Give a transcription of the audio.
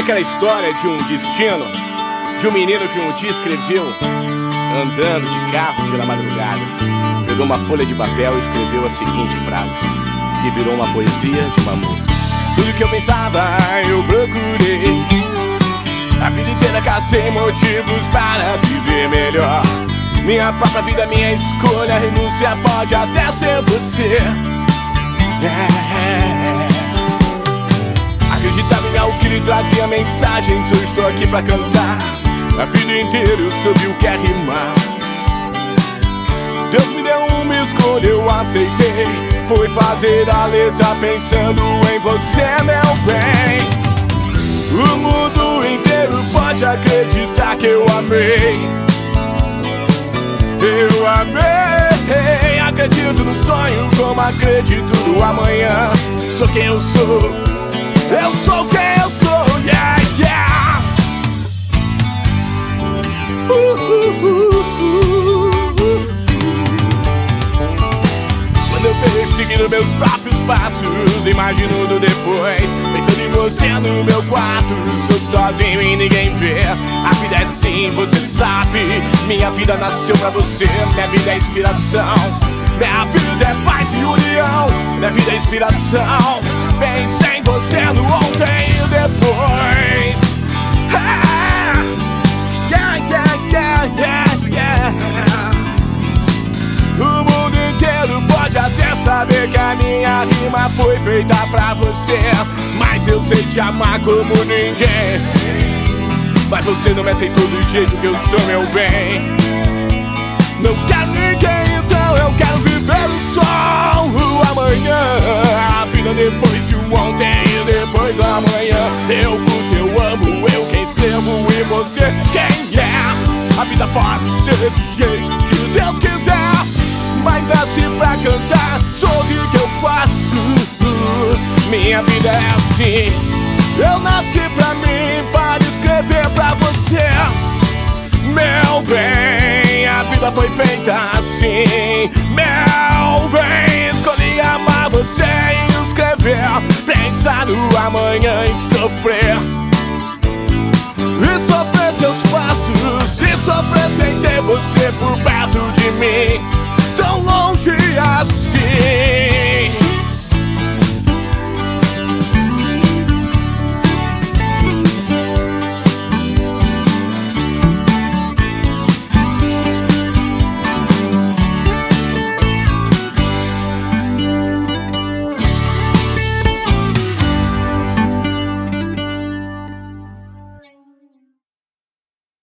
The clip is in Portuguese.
aquela história de um destino, de um menino que um dia escreveu, andando de carro pela madrugada, pegou uma folha de papel e escreveu a seguinte frase, que virou uma poesia de uma música. Tudo que eu pensava eu procurei, a vida inteira cacei motivos para viver melhor. Minha própria vida, minha escolha, renúncia pode até ser você. Acreditava em algo que lhe trazia mensagens, eu estou aqui pra cantar. A vida inteira eu soube o que é rimar. Deus me deu uma escolha, eu aceitei. Foi fazer a letra pensando em você, meu bem. O mundo inteiro pode acreditar que eu amei. Eu amei. Acredito no sonho como acredito no amanhã. Sou quem eu sou, eu sou quem eu sou, yeah, yeah. Quando eu vejo seguindo meus próprios passos, imagino do depois, pensando em você no meu quarto. Sou sozinho e ninguém vê. A vida é assim, você sabe. Minha vida nasceu pra você. Minha vida é inspiração. Minha vida é paz e união. Minha vida é inspiração. Pensei em você no ontem e depois. Yeah, yeah, yeah, yeah, yeah. O mundo inteiro pode até saber que a minha rima foi feita pra você, mas eu sei te amar como ninguém. Mas você não me aceitou do jeito que eu sou, meu bem. Não quero ninguém, então eu quero viver o sol, o amanhã. A vida depois de um ontem e depois do amanhã. Eu curto, eu amo, eu quem escrevo e você quem é. A vida pode ser do jeito que Deus quiser, mas nasci pra cantar, sorri que eu faço. Minha vida é assim, eu nasci pra mim, para escrever pra você, meu bem. A vida foi feita assim, meu bem. Escolhi amar você e escrever, pensar no amanhã e sofrer. E sofrer seus passos, e sofrer sem ter você por perto de mim.